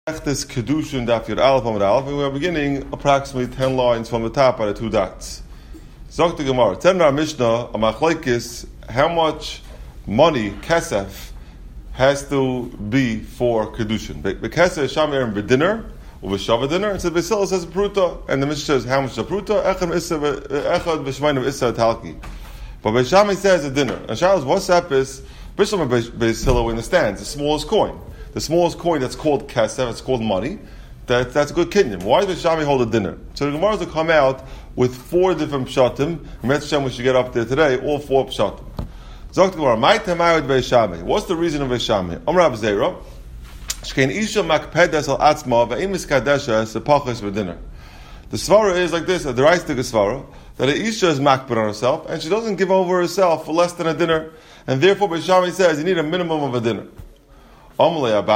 This Kedushin Daf Yud Aleph Amud Aleph, and we are beginning approximately 10 lines from the top by the two dots. Zok the Gemara, Tenra Mishnah, a machlekes, how much money, kesef, has to be for Kedushin. Bekesef Shamir and Bedinner, or B'Shava dinner, and so Basil says Pruta, and the Mishnah says how much is a Pruta, Echad B'Shmaim Issa Talki. But B'Shami says a dinner. And Charles, what's up is, Bishlam Basil in the stands, the smallest coin. The smallest coin that's called kesef, it's called money, that's a good kinyan. Why does Shami hold a dinner? So the Gemara will come out with 4 different pshatim. Hashem, we should get up there today, all 4 pshatim. Zok the Gemara, my tamayot beishami. What's the reason of beishami? Amar Abzeira, shkein isha makpedes al atzma ve'im miskadesha sepachos v'dinner. The svara is like this, the Reistig svara, that an isha is makped on herself, and she doesn't give over herself for less than a dinner, and therefore beishami says you need a minimum of a dinner. If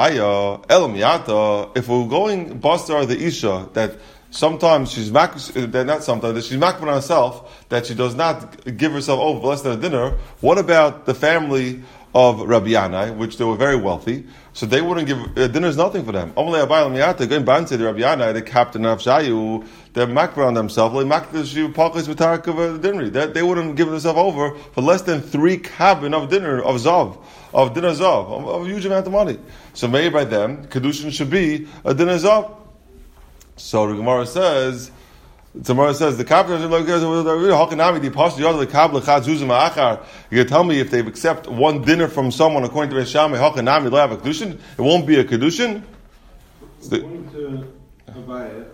we're going basar the isha that sometimes she's that she's makbid on herself, that she does not give herself over for less than a dinner, what about the family of Rabbi Yanai, which they were very wealthy, so they wouldn't give dinner is nothing for them. Going back to Rabbi Yanai, the captain of Shayu, they're makbid on themselves. They wouldn't give themselves over for less than 3 cabin of dinner of zav. Of dinner zav, of a huge amount of money. So maybe by them, Kedushin should be a dinner zav. So the Gemara says, the captain you can tell me if they accept 1 dinner from someone according to Beishami, Hakanami, they'll have a Kedushin? It won't be a Kedushin? According to Abaya,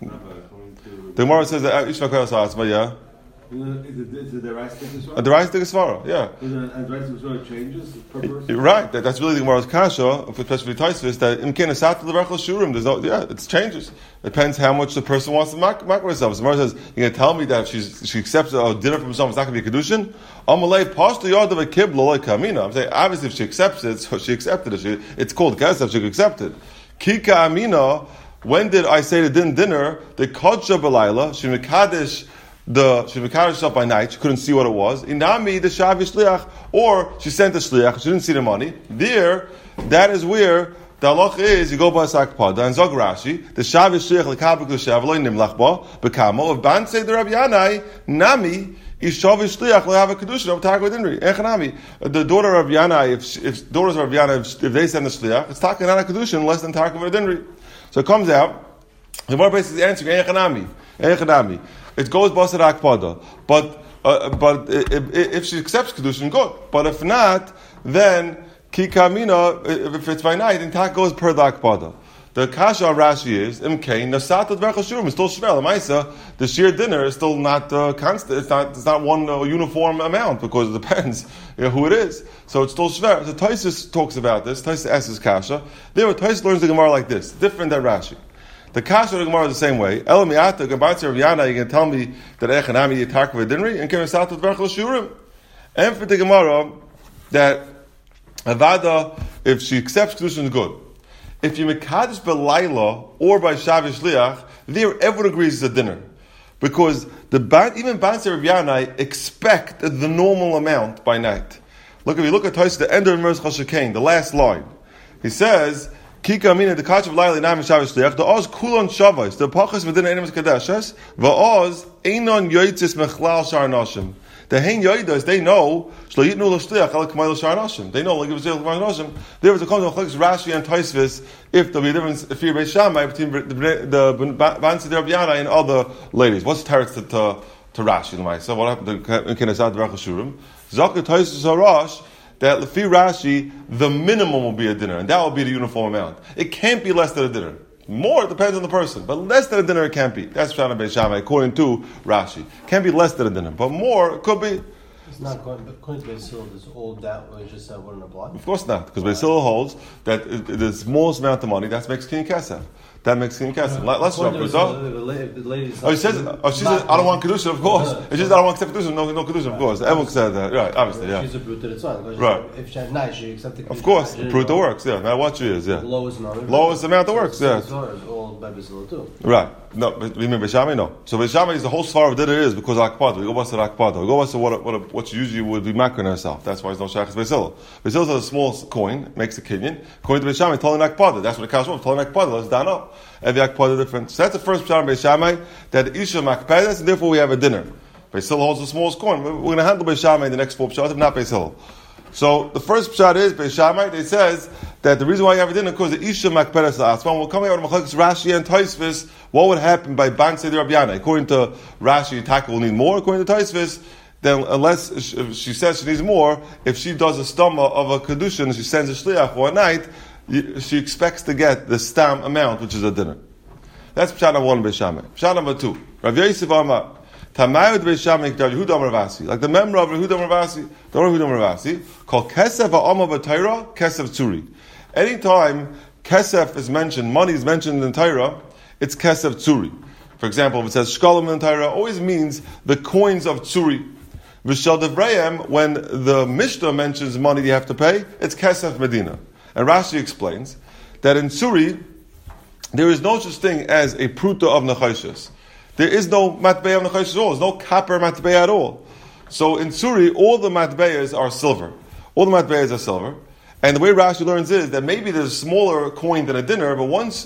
the Gemara says that yeah. Is it the Reistig The Reistig Svara, yeah. And the Reistig Svara changes per person? Right, that's really the Gemara's kasha, especially Taisvis, that in Kenasat the Rechel Shurim, there's no, it changes. Depends how much the person wants to make herself. So the Gemara says, you're going to tell me that if she accepts a dinner from someone, it's not going to be a Kedushin? Amalei, Pashtu Yod of a Kibla like Kamina. I'm saying, obviously, if she accepts it, so she accepted it. It's called Kesef, she could accept it. Kika Amina, when did I say the dinner? The Kodsha B'Laila, she Mekadesh, she mekadesh herself by night, she couldn't see what it was. Inami the shavi shliach, or she sent a shliach, she didn't see the money. There, that is where the halach is. You go by sakpada and zog Rashi. The shavi shliach lekabel kushav lo nimlach ba bekamo of ban say the Rabbi Yanai nami ishavi shliach lo have a kedushin of takva dinri. Echanami, the daughter of Yanai, if daughters of Rabbi Yanai, if they send the shliach, it's takva not a kedushin less than takva dinri. So it comes out. The more basically answering echanami. It goes basar akpada, but if she accepts kedushin, good. But if not, then kikamina. If it's by night, then tak goes per the akpada. The kasha Rashi is imkain nasat v'chashurim is still shvel. Ma'isa, the sheer dinner is still not constant. It's not one uniform amount because it depends who it is. So it's still shvel. So Taisus talks about this. Taisus asks kasha. There, Taisus learns the Gemara like this, different than Rashi. The kasha of the Gemara is the same way. Elamiyata, Gabatzer of Yana, you can tell me that Echanami Yitark V'Dinri, and Kemisat V'Verchel Shurim. And for the Gemara, that Avada, if she accepts Kedushin, is good. If you Mekadesh B'Laila, or by Shavi Shliach, there everyone agrees it's a dinner. Because even Batzer of Yana expect the normal amount by night. If you look at Tais, the end of Merz Chashakain, the last line, he says, Kika mina the kach of laili nam shavish liach the oz kulon shavos the pachas within enemies kadeshes va'oz einon yoitzis mechlal shar nashim. The hein yoidas they know shlo yitnu lo shliach al k'mayil shar nashim. They know like give a k'mayil nashim. There was a concept of Rashi and Taisvis if there'll be a difference if you're Beis Shammai between the Bansi Rabbi Yana and other ladies. What's the teretz to Rashi? So what happened to Kenesat V'Rachel Shurim? Zakat Taisvis Harash. That Lefi Rashi, the minimum will be a dinner, and that will be the uniform amount. It can't be less than a dinner. More, it depends on the person, but less than a dinner it can't be. That's Shana Beis Shammai, according to Rashi. Can't be less than a dinner, but more, it could be. It's not according to Beis Hillel, does all that what you just said wouldn't apply? Of course not, because Beis Hillel holds that the smallest amount of money, that makes King Kesef. that makes him kesef. Let's drop it. She says, I don't want kedusha, of course. It's just I don't want to accept kedusha. No kedusha, of course. Everyone said that, right? Obviously, yeah. She's a bruta, it's fine. Right. If she had nice, she accepted. Of course, the bruta works. Yeah, no matter what she is. Yeah. Lowest amount. Lowest amount that works. Yeah. All babies too. Right. No, but you mean Beishamai? No. So Beishamai is the whole svar of dinner is because Akpada. We go back to Akpada. We go back to what usually would be makrin herself. That's why it's no shachas Beisil. Beisil is a small coin, makes a kinyan. According to Beishamai, telling Akpada. That's what the Kash was. Telling Akpada, let's down up. Every Akpada different. So that's the first pshat of Beishamai, that Isha Makpedes, and therefore we have a dinner. Beisil holds the smallest coin. We're going to handle Beishamai in the next 4 pshat, if not Beisil. So the first pshat is Beishamai. It says that the reason why you have a dinner because the Isha Makpedes La'atzman. We're coming out of Machlekes Rashi and Tosfos. What would happen by Ban Seder Rabbi Yana? According to Rashi, Taka will need more. According to Tosfos, then unless she says she needs more, if she does a stomach of a kedushin, she sends a shliach for a night, she expects to get the stam amount, which is a dinner. That's pshat number 1 Beishamai. Pshat number 2. Rav Yosef Amar. Tamayud Beishamai K'dar Yehuda Amar Ravasi. Like the member of Yehuda Amar Ravasi, the owner of Yehuda Amar Ravasi, called Kesef Ha'ama B'Torah, Kesef Tzuri. Anytime Kesef is mentioned, money is mentioned in Torah, it's Kesef Tzuri. For example, if it says Shkolim in Torah, always means the coins of Tzuri. V'shal Devrayim, when the Mishnah mentions money you have to pay, it's Kesef Medina. And Rashi explains that in Tzuri, there is no such thing as a pruta of Nechoshes. There is no matbei of Nechoshes at all. There's no copper matbei at all. So in Tzuri, all the matbeias are silver. All the matbeias are silver. And the way Rashi learns is that maybe there's a smaller coin than a dinner, but once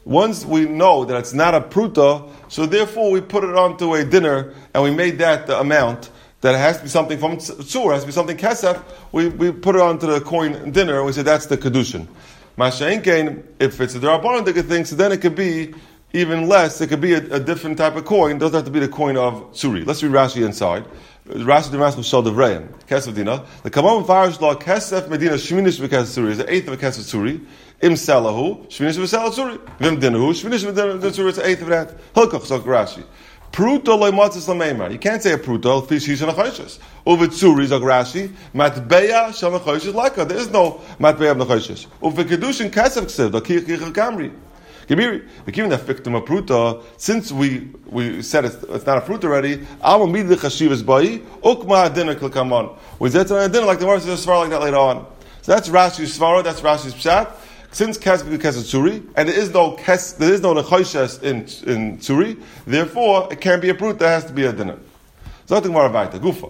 we know that it's not a pruta, so therefore we put it onto a dinner, and we made that the amount, that it has to be something from tzur, it has to be something kesef, we put it onto the coin dinner, and we say that's the kedushin. Masha'inkein, if it's a derabanan thing, so then it could be even less, it could be a different type of coin, it doesn't have to be the coin of tzuri. Let's read Rashi inside. Rashi the Rashi Shal Devrayim, Kesef Dina. The Kamam Farish Law Kesef Medina Shminish V'Kesef Tzuri is the eighth of a Kesef Tzuri. Im Selahu Shminish V'Sela Tzuri. Vim Dinahu Shminish V'Dina Tzuri is the eighth of that. Hilkach Zok Rashi. Pruto Loi Matzis Lameimar. You can't say a pruto. Fish Hish Nachoshes. Over Tzuri Zok Rashi. Matbeya Shal Nachoshes Laka. There is no Matbeya of Nachoshes. Over Kedushin Kesef Ksev. The Kich Kamri. Gibiri, we're giving that victim a pruta. Since we said it's not a fruit already, I'll meet the chashivas by ukma dinner klikaman. We said on a dinner like the Gemara says svara like that later on. So that's Rashi's svara. That's Rashi's pshat. Since kesef is tzuri, and there is no nechoshes in tzuri, therefore it can't be a fruit. There has to be a dinner. So nothing more about it. Gufa.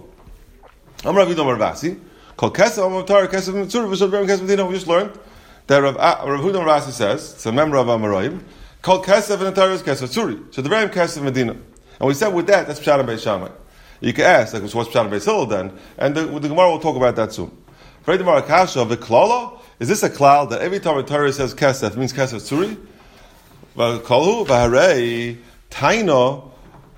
I'm Rav Yudam Ravasi. Called kesef amatar kesef tzuri. V'shavrim kesef medina. We just learned that Rav Hudam Rasi says, it's a member of Amoraim, called Kesef in the Torah is Kesef Tzuri. So the very Kesef Medina. And we said with that, that's Pshat and Beis Shammai. You can ask, like, what's Pshat and Beis Hillel then? And the Gemara will talk about that soon. Frei Demar Akasha, V'klala, is this a cloud that every time the Torah says Kesef, means Kesef Tzuri? V'kolhu, V'harei, Taina,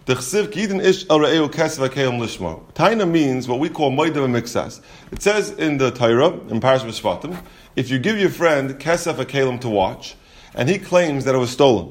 Taina means what we call Moedim and Mixas. It says in the Torah, in Parashat Mishpatim, if you give your friend Kesef HaKelim to watch, and he claims that it was stolen.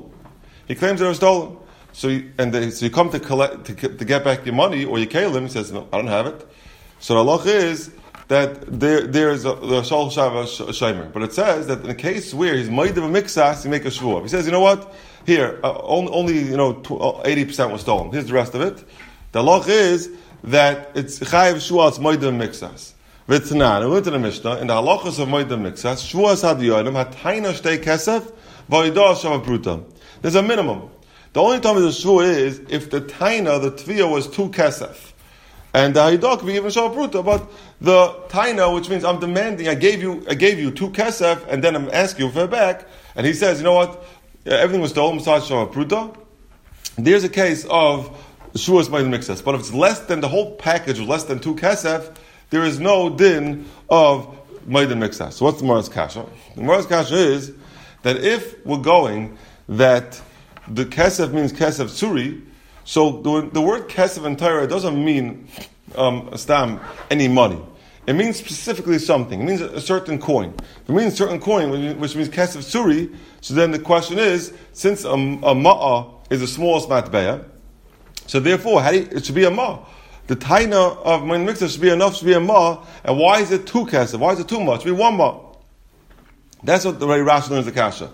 So you come to collect, to get back your money, or your Kelim, he says, no, I don't have it. So the halach is that there is a Shal Shava Shaimer. But it says that in a case where he's Moedim and Mixas, you make a Shvuah. He says, you know what? Here, only 80% was stolen. Here's the rest of it. The halach is that it's chayiv shvuah, it's moedim mixas. V'tzanan, we went to the Mishnah, in the halachas of moedim mixas, shvuas hadiyonim, hatayna shtei kesef, v'yidah shava pruta. There's a minimum. The only time there's a shvuah is if the taina, the tviyah, was 2 kesef. And the hidah could be even shava pruta, but the taina, which means I'm demanding, I gave you 2 kesef, and then I'm asking you for it back, and he says, you know what? Everything was stolen besides Shava Pruta. There's a case of Shuas Moedim Mixas. But if it's less than the whole package, less than 2 kesef, there is no din of Moedim Mixas. So what's the Gemara's kasha? The Gemara's kasha is that if we're going that the kesef means kesef tzuri, so the word kesef in Torah doesn't mean stam any money. It means specifically something. It means a certain coin. If it means a certain coin, which means kesef tzuri, so then the question is, since a ma'ah is the smallest matbeya, so therefore it should be a ma'ah. The taina of my mixer should be enough, should be a ma'ah, and why is it 2 kesef? Why is it too much? It should be 1 ma'ah. That's what the way Rashi learns the kasha.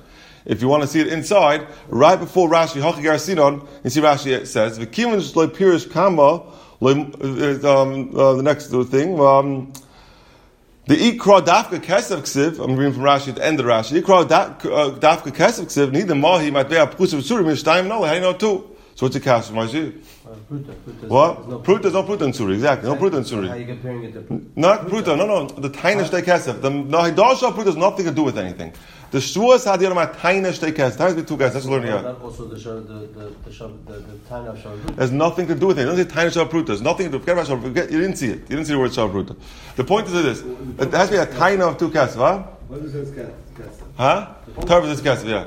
if you want to see it inside, right before Rashi, Hachigar Sinon, you see Rashi says, V'kimin sh'lo pirish kama, the next thing, the Ikra Dafka Kesef Ksiv, I'm reading from Rashi at the end of Rashi, Ikra Dafka Kesef Ksiv, neither Mahi, Matveya, Prusa, V'tsuri, Mishtayim, no, how do you know two? So what's the cash, Maji? What? Pruta is no Pruta and Suri, exactly, no Pruta and Suri. How are you comparing it to Pruta? Not Pruta, no, the Taina Shtei Kesef. The Hidasha Pruta has nothing to do with anything. The Shvuas had the other Taina Shtei Kesef. Taina be two Kesef, that's learning here. Also the Taina of Shavruta. Has nothing to do with it. It doesn't say Taina Shavruta. There's nothing to do. Forget about Shavruta. You didn't see it. You didn't see the word Shavruta. The point is this. It has to be a Taina of two Kesef, huh? What does it say? Huh? Tarv is Kesef, yeah.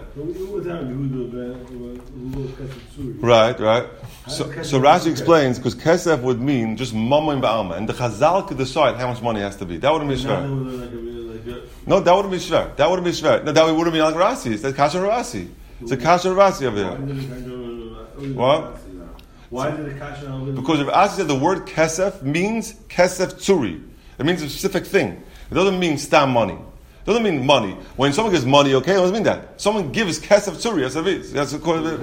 Right. So Rashi explains, because Kesef would mean just Mammon Ba'alma, and the Chazal could decide how much money has to be. That wouldn't be shver. No, that wouldn't be shver. That wouldn't be shver. No, that wouldn't be like Rasi. It's Kasha Rasi. It's a Kasha Rasi over here. What? Why did the Kasha over there? Because if Rasi said the word Kesef means Kesef Tzuri. It means a specific thing. It doesn't mean stam money. It doesn't mean money. When someone gives money, okay, it doesn't mean that. Someone gives Kesef Tzuri. That's what it is. That's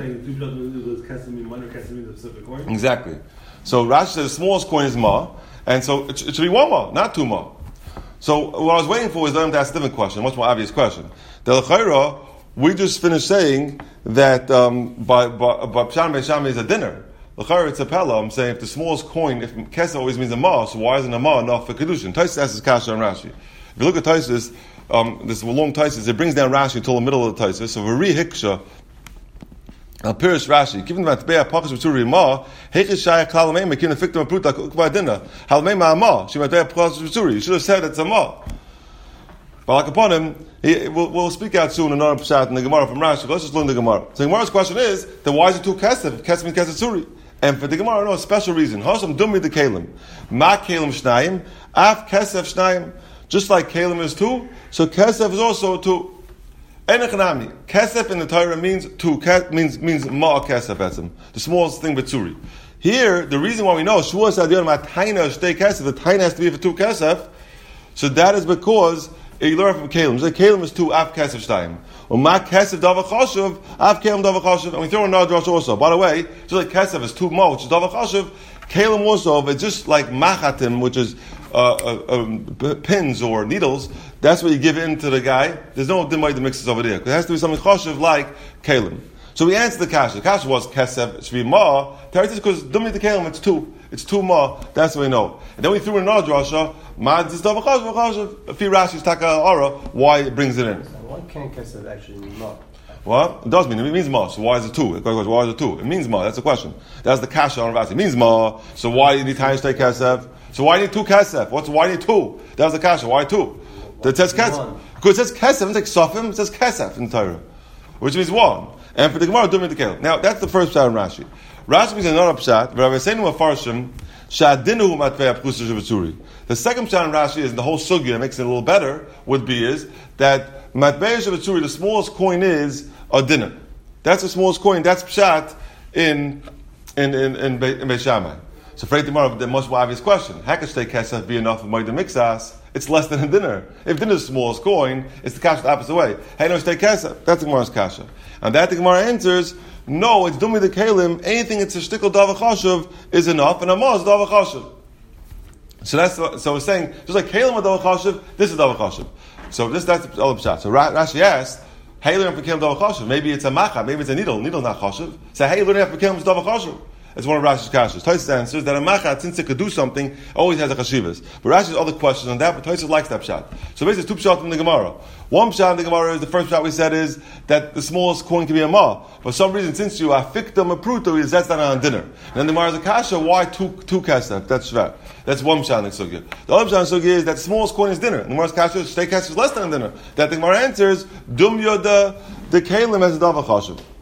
exactly. So Rashi says the smallest coin is ma, and so it should be one ma, not two ma. So what I was waiting for was them to ask a different question, a much more obvious question. The l'chayra, we just finished saying that by Pshan Beisham is a dinner. L'chayra, it's a pella. I'm saying if the smallest coin, if kesef always means a ma, so why isn't a ma enough for kedushin? Taisus asks kasha on Rashi. If you look at Taisus, this is a long Taisus. It brings down Rashi until the middle of the Taisus. So v'ri hiksha. Pirish Rashi, given that Matbeya Pachash V'Tzuri Ma, Heichish Shaya Klalamei Mekin a victim of Pruta Kukba Dinner. Halamei Ma, she Matbeya Pachash V'Tzuri. You should have said it's a Ma. But like upon him, we'll speak out soon another pshat in the Gemara from Rashi. Let's just learn the Gemara. So the Gemara's question is, then why is it two Kesef? Kesef means Kesef Tzuri. And for the Gemara, no, a special reason. Hasham Dummi the Kalim. Ma Kalim Shnayim, Af Kesef Shnayim. Just like Kalim is two, so Kesef is also two. Enechanami. Kesef in the Torah means two. Means ma'a kesef etzem. The smallest thing but tzuri. Here, the reason why we know Shavuos Adiyot Mataina Shtei Kesef, the Taina has to be for two Kesef. So that is because you learn from Kalim. So Kalim is two af Kesef Shtayim. Ma Kesef Dava Chashuv, af Kalim Dava Chashuv. And we throw another drush also. By the way, just like Kesef is two ma, which is Dava Chashuv, Kalim also, it's just like machatim, which is pins or needles. That's what you give in to the guy. There's no dimay the mixes over there. It has to be something choshev like kalim. So we answered the kasha. The kasha was kesef. It should be ma. Teretz is because dummy the kalim. It's two. It's two ma. That's what we know. And then we threw in another drasha. Ma this davar choshev. A few Rashi's taka aura. Why it brings it in? Why can't kesef actually mean ma? What? It does mean. It means ma. So why is it two? Why is it two? It means ma. That's the question. That's the kasha on Rashi. It means ma. So why do you need time to take kesef? So why do you need two kesef? Why do you need two? That was the kasha. Why two? It says kesef. Because it says kesef, it's like sofim, it says kesef in the Torah. Which means one. And for the Gemara, doing the kelim. Now, that's the first pshat in Rashi. Rashi means another pshat, but I was saying to a farshim, shadinu matvei apchusa shavatzuri. The second pshat in Rashi is, and the whole sugya makes it a little better, would be is, that matvei shavatzuri, the smallest coin is a dinner. That's the smallest coin, that's pshat in Beis Shammai. So for the Gemara, the most obvious question, how can shtei kesef be enough of Moed Mixas? It's less than a dinner. If dinner is the smallest coin, it's the kasha the opposite way. Hey, no, stay kesef. That's the Gemara's kasha. And that the Gemara answers, no, it's dummi the kalim. Anything that's a shtickle dava chashuv is enough, and a ma is dava chashuv. So we're saying, just like kalim with dava chashuv, this is dava chashuv. So that's the other pshat. So Rashi asked, hey, learn from kalim dava chashuv. Maybe it's a macha, maybe it's a needle not chashuv. So hey, learn from kalim is dava chashuv. It's one of Rashi's kashas. Taisus answers that a machat, since it could do something, always has a chashivas. But Rashi has other questions on that, but Taisus likes that pshat. So basically, two pshat in the Gemara. One pshat in the Gemara is, the first pshat we said is, that the smallest coin can be a ma. For some reason, since you are fictum a pruto, that's not on dinner. And then the Gemara is a kasha, why two kasef? That's shvat. That's one pshat in the sugya. The other pshat in the sugya is that the smallest coin is dinner. And the Gemara's kasha, shtei kasef is less than dinner. That the Gemara answers, dum yoda, the kalim has a dava chashuv.